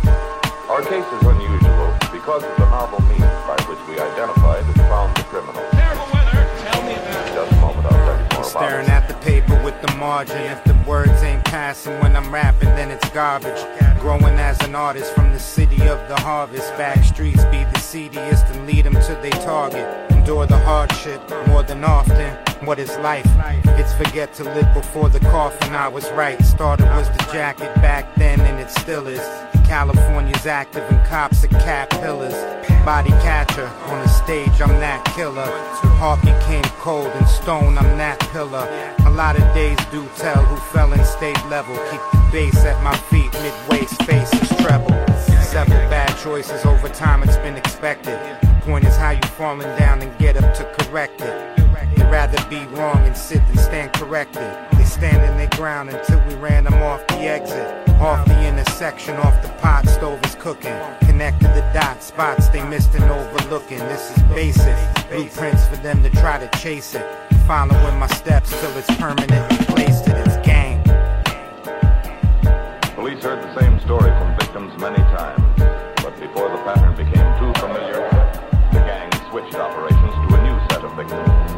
Our case is unusual because of the novel means by which we identified and found the criminal. Terrible weather, tell me about it. Just a moment, I'll tell you more about it. Staring at the paper with the margin. If the words ain't passing when I'm rapping, then it's garbage. Growing as an artist from the city of the harvest. Back streets be the seediest and lead them to their target. Endure the hardship more than often. What is life? It's forget to live before the coffin. I was right. Started was the jacket back then and it still is. California's active and cops are cat pillars. Body catcher on the stage, I'm that killer. Heart became cold and stone, I'm that pillar. A lot of days do tell who fell in state level. Keep the bass at my feet, mid-waist, face is treble. Several bad choices over time, it's been expected. The point is how you falling down and get up to correct it. They'd rather be wrong and sit than stand corrected. They stand in their ground until we ran them off the exit. Off the intersection, off the pot, stove is cooking. Connected the dots, spots they missed and overlooking. This is basic, blueprints for them to try to chase it. Following my steps till it's permanently placed in its gang. Police heard the same story from victims many times, but before the pattern became too familiar, the gang switched operations to a new set of victims.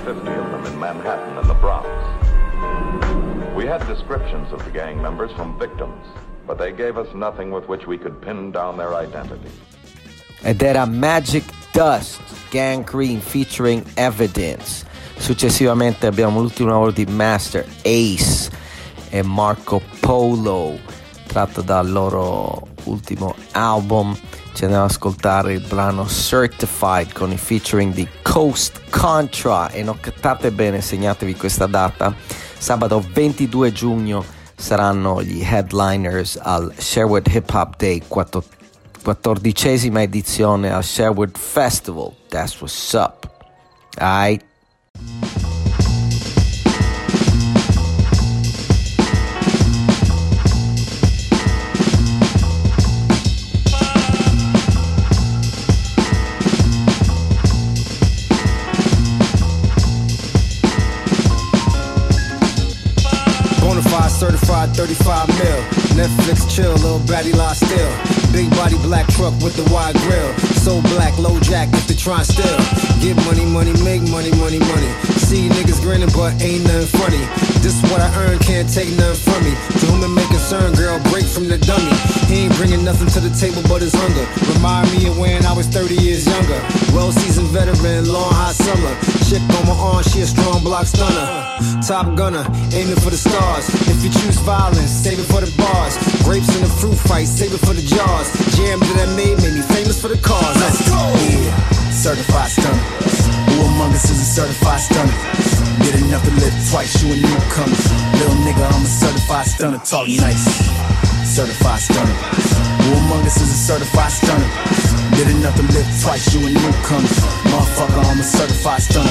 50 of them in Manhattan and the Bronx. We had descriptions of the gang members from victims, but they gave us nothing with which we could pin down their identity. Ed era Magic Dust, Gang Green featuring Evidence. Successivamente abbiamo l'ultimo lavoro di Master Ace e Marco Polo, tratto dal loro ultimo album. Ci andiamo ad ascoltare il brano Certified con i featuring di Coast Contra. E notate bene, segnatevi questa data: sabato 22 giugno saranno gli headliners al Sherwood Hip Hop Day, 14ª edizione al Sherwood Festival. That's what's up. Alright. Certified 35 mil. Netflix chill, little baddie lie still. Big body black truck with the wide grill. So black, low jack if they try still. Get money, money, make money, money, money. See niggas grinning but ain't nothing funny. This is what I earn, can't take nothing from me. To whom it may concern, girl, break from the dummy. He ain't bringing nothing to the table but his hunger. Remind me of when I was 30 years younger. Well-seasoned veteran, long hot summer. Chick on my arm, she a strong block stunner. Top gunner, aiming for the stars. If you choose violence, save it for the bars. Grapes in the fruit fight, save it for the jars. Jam that I made me famous for the cars. Let's go! Yeah, certified stunner. Who among us is a certified stunner? Did enough to live twice, you a newcomer. Little nigga, I'm a certified stunner. Talk nice. Certified stunner. Who among us is a certified stunner? Did enough to live twice, you a newcomer. Motherfucker, I'm a certified stunner.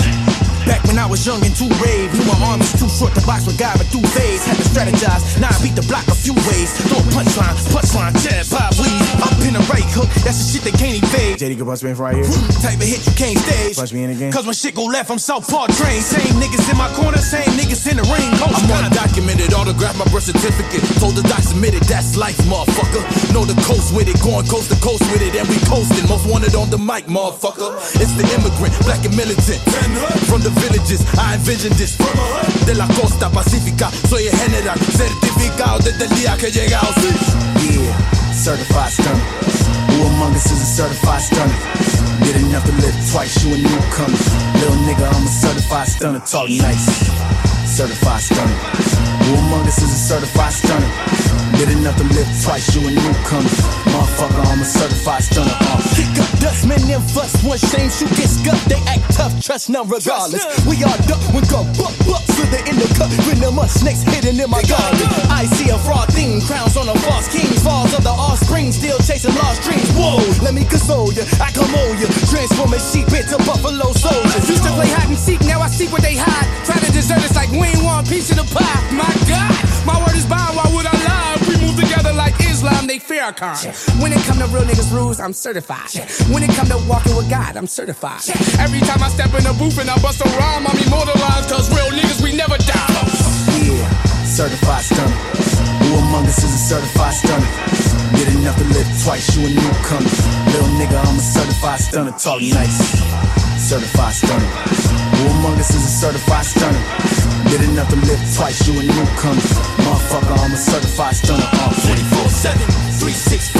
Back when I was young and too brave, knew my arm was too short to box with God, but through phase. Had to strategize, now I beat the block a few ways. Throw a punchline, jab, pop, please. Up in the right hook, that's the shit they can't evade. JD can punch me in from right here. Type of hit you can't stage. Punch me in again. Cause when shit go left, I'm Southpaw trained. Same niggas in my corner, same niggas in the ring. I'm undocumented, autograph my birth certificate. Told the doc submitted, that's life, motherfucker. Know the coast with it, going coast to coast with it, and we coasting. Most wanted on the mic, motherfucker. It's the immigrant, black and militant. From the villages, I envisioned this. De la costa pacífica, soy el general, certificado desde el día que he llegado. Yeah, certified stunner. Who among us is a certified stunner? Did enough to live twice, you a newcomer. Little nigga, I'm a certified stunner. Talk nice. Certified stunner. Who among us is a certified stunner? Did enough to live twice, you a newcomer. Motherfucker, I'm a certified stunner. Kick up dust, men them fuss. One shame, shoot get scuffed. They act tough, trust none regardless. We all duck when go buck, slither in the cup. When the mud snakes hidden in my garden. I see a fraud thing, crowns on a false king. Falls of the offspring, still chasing lost dreams. Whoa, let me console ya, I come on ya. Transform a sheep into buffalo soldiers. Used to play hide and seek, now I seek what they hide. Try to desert us like we ain't want a piece of the pie. My God, my word is bond, why would I lie? If we move together like Islam, they Farrakhan. When it come to real niggas rules, I'm certified. When it come to walking with God, I'm certified. Every time I step in the booth and I bust a rhyme, I'm immortalized, cause real niggas, we never die. Yeah, certified stunner. Who among us is a certified stunner? Did enough to live twice, you a newcomer. Little nigga, I'm a certified stunner. Talk nice. Certified stunner. Who among us is a certified stunner? Did enough to live twice, you a newcomer. Motherfucker, I'm a certified stunner. 24/7, 365.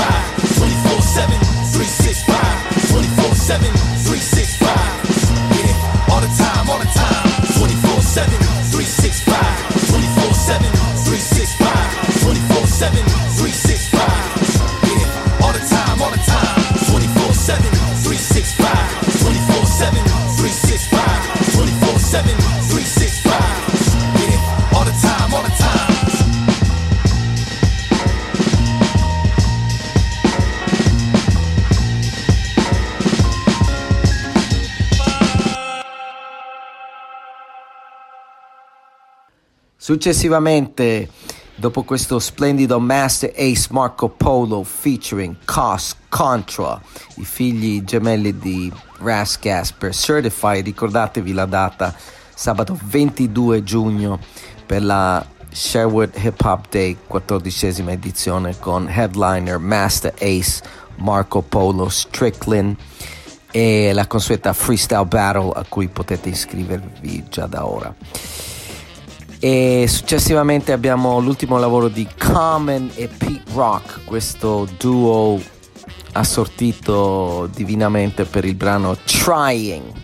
24/7, 365. 24/7, 365. Yeah, all the time, all the time. 24/7, 365. 24/7, 365. 24/7, 365. Yeah, all the time, all the time. 24/7, 365. 24/7, 365. 24/7, 365. Yeah, all the time, all the time. Successivamente, dopo questo splendido Master Ace Marco Polo featuring Cost Contra, i figli gemelli di Ras Gasper Certified, ricordatevi la data, sabato 22 giugno per la Sherwood Hip Hop Day, 14ª edizione, con headliner Master Ace Marco Polo Strickland e la consueta freestyle battle a cui potete iscrivervi già da ora. E successivamente abbiamo l'ultimo lavoro di Common e Pete Rock, questo duo assortito divinamente per il brano Trying.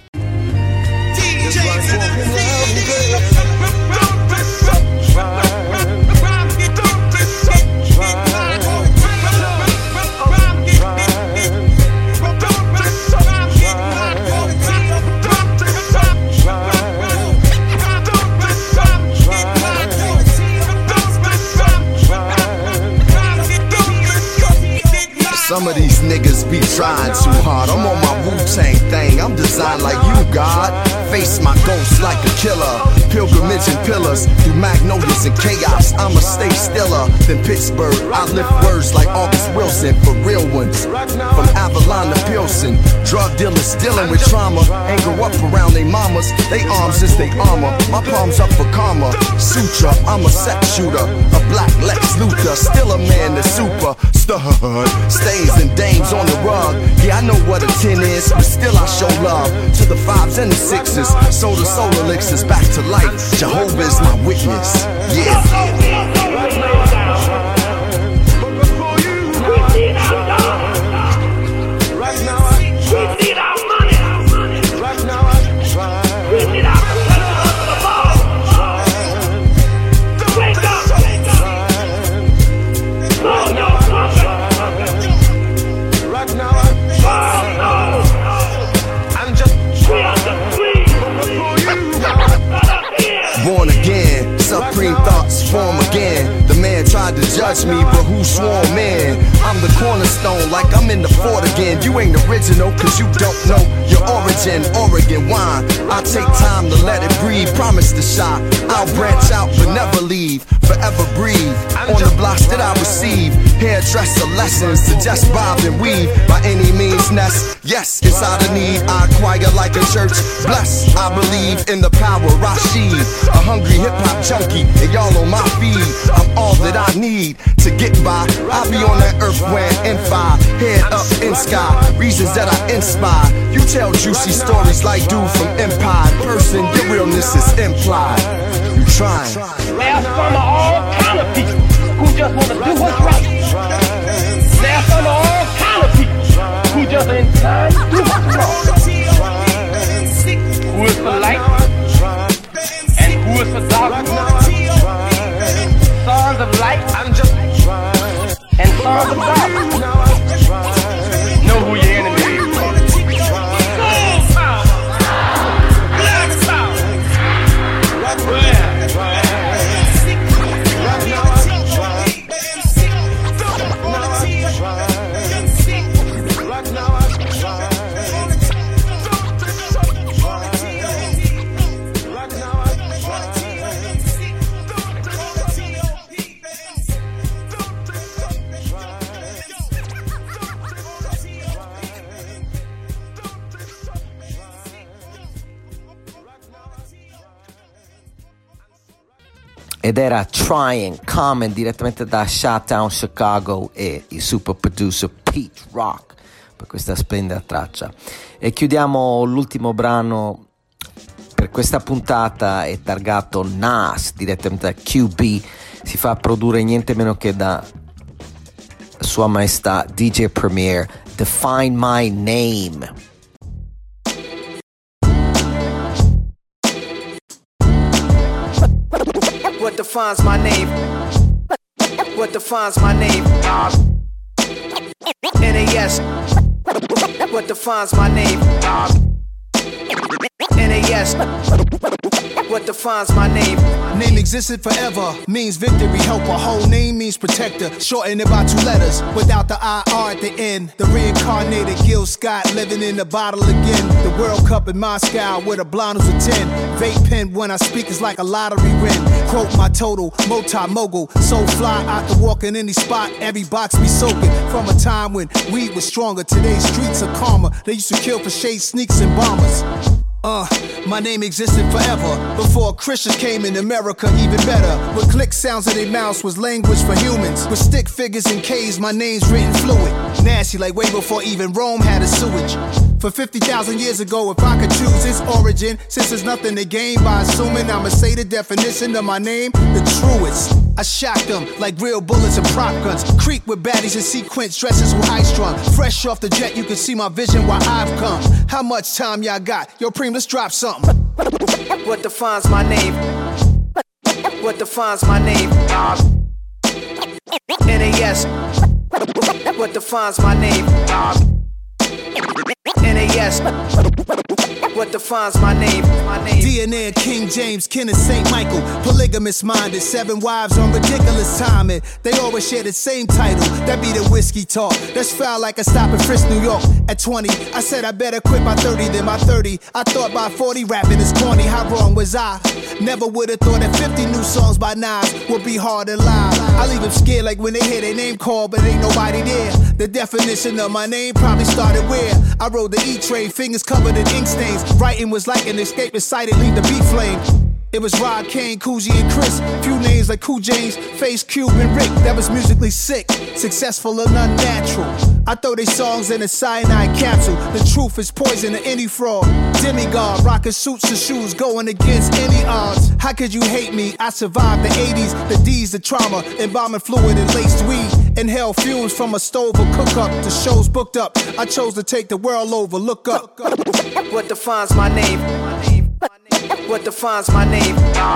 Some of these niggas be trying too hard. I'm on my Wu-Tang thing, I'm designed like you, God. Face my ghost like a killer. Pilgrimage and pillars through magnolias and chaos. I'ma stay stiller than Pittsburgh. I lift words like August Wilson for real ones. From Avalon to Pilsen, drug dealers dealing with trauma. Ain't grow up around they mamas. They arms is they armor. My palms up for karma. Sutra, I'm a sex shooter. A black Lex Luthor, still a man that's super stud. Stains and dames on the rug. Yeah, I know what a 10 is, but still I show love to the 5s and the 6s. Soul to soul elixirs back to life. Jehovah is my witness. Yeah. Born again, supreme thoughts form again. The man tried to judge me, but who sworn man? I'm the cornerstone, like I'm in the fort again. You ain't original, cause you don't know your origin. Oregon wine, I'll take time to let it breathe. Promise to shine, I'll branch out but never leave. Forever breathe, on the blocks that I receive. Hairdresser lessons to just bob and weave. By any means nest, yes, it's out of need. I acquire like a church, blessed. I believe in the power, Rashid. A hungry hip-hop junkie, and y'all on my feed. I'm all that I need to get by. I'll be on that earth when N5, head up in sky. Reasons that I inspire. You tell juicy stories like dude from Empire. Person, your realness is implied. You trying. There's some of all kind of people who just want to do what's right. There's some of all kind of people who just in time do what's wrong. Who is for light and who is for darkness? Sons of light and sons of darkness. Know who your enemy is. Ed era Trying, Common, direttamente da Chi-Town, Chicago, e il super producer Pete Rock per questa splendida traccia. E chiudiamo l'ultimo brano per questa puntata, è targato Nas, direttamente da QB. Si fa produrre niente meno che da Sua Maestà DJ Premier, Define My Name. What defines my name? What defines my name? NAS. What defines my name? NAS. What defines my name? Name existed forever, means victory, helper. Whole name means protector, shorten it by 2 letters, without the IR at the end. The reincarnated Gil Scott, living in the bottle again. The World Cup in Moscow, where the blondes were 10. Vape pen when I speak is like a lottery win. Quote my total, multi-mogul, so fly I can walk in any spot, every box be soaking. From a time when weed was stronger, today's streets are calmer. They used to kill for shade sneaks and bombers. My name existed forever before Christians came in America, even better. With click sounds in their mouths was language for humans. With stick figures and K's, my name's written fluid. Nasty like way before even Rome had a sewage. For 50,000 years ago, if I could choose its origin, since there's nothing to gain by assuming, I'ma say the definition of my name, the truest. I shocked them like real bullets and prop guns. Creep with baddies in sequence, dresses with high strung. Fresh off the jet, you can see my vision while I've come. How much time y'all got? Yo, Preem, let's drop something. What defines my name? What defines my name? NAS. What defines my name? NAS. What defines my name? DNA of King James, kin of St. Michael. Polygamous minded, 7 wives on ridiculous timing. They always share the same title, that be the whiskey talk. That's foul like a stop in Frisk, New York. At 20, I said I better quit by 30. Then by 30, I thought by 40 rapping is corny. How wrong was I? Never would've thought that 50 new songs by Nas would be hard to lie. I leave them scared like when they hear their name called, but ain't nobody there. The definition of my name probably started where I rode the E-train, fingers covered in ink stains. Writing was like an escape excited, leave the beat flame. It was Rod, Kane, Coogee, and Chris. Few names like Cool James, Face, Cube, and Rick. That was musically sick, successful and unnatural. I throw they songs in a cyanide capsule. The truth is poison to any fraud. Demigod, rocking suits and shoes, going against any odds. How could you hate me? I survived the 80s, the D's, the trauma, embalming fluid and laced weed. Inhale fumes from a stove or cook up. The show's booked up. I chose to take the world over. Look up. What defines my name? What defines my name?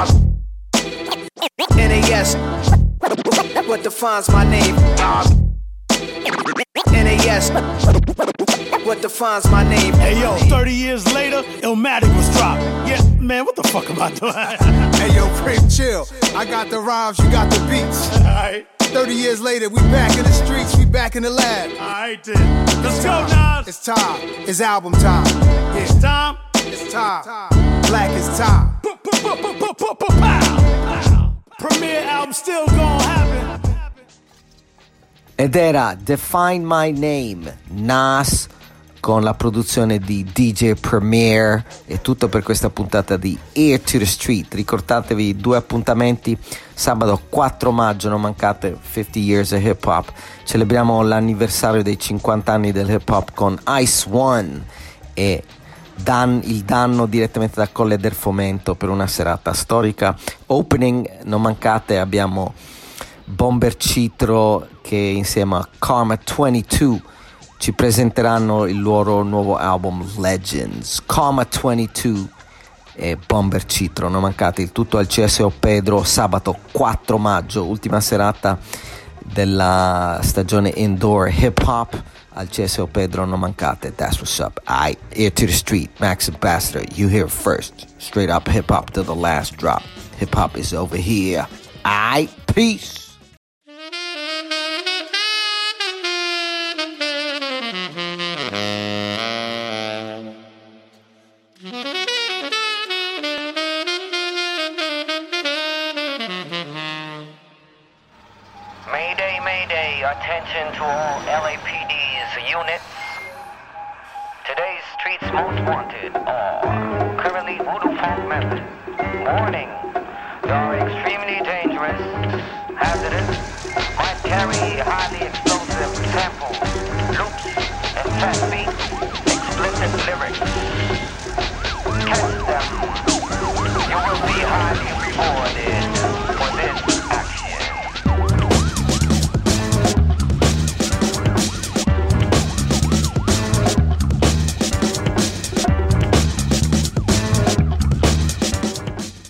NAS. What defines my name? NAS. What defines my name? Hey yo, 30 years later, Illmatic was dropped. Yeah, man, what the fuck am I doing? Hey yo, Preem, chill. I got the rhymes, you got the beats. Alright. 30 years later, we back in the streets, we back in the lab. Alright then. Let's go, Nas. It's time. It's album time. Yeah. It's time. It's time. Black is time. Premiere album still gonna happen. Ed era Define My Name, Nas, con la produzione di DJ Premier. È tutto per questa puntata di Ear to the Street. Ricordatevi 2 appuntamenti, sabato 4 maggio, non mancate, 50 Years of Hip Hop. Celebriamo l'anniversario dei 50 anni del hip hop con Ice One e il danno direttamente da Colle del Fomento per una serata storica. Opening, non mancate, abbiamo Bomber Citro che insieme a Karma 22 ci presenteranno il loro nuovo album Legends. Karma 22 e Bomber Citro, non mancate, il tutto al CSO Pedro sabato 4 maggio, ultima serata della stagione indoor hip hop al CSO Pedro, non mancate. That's what's up. Ear to the Street, Max Ambassador, you hear first. Straight up hip hop to the last drop. Hip hop is over here. Peace. Mayday, mayday, attention to all LAPD's units. Today's streets most wanted are currently Voodoo Funk members. Warning, they are extremely dangerous, hazardous, might carry highly explosive samples, loops, and fat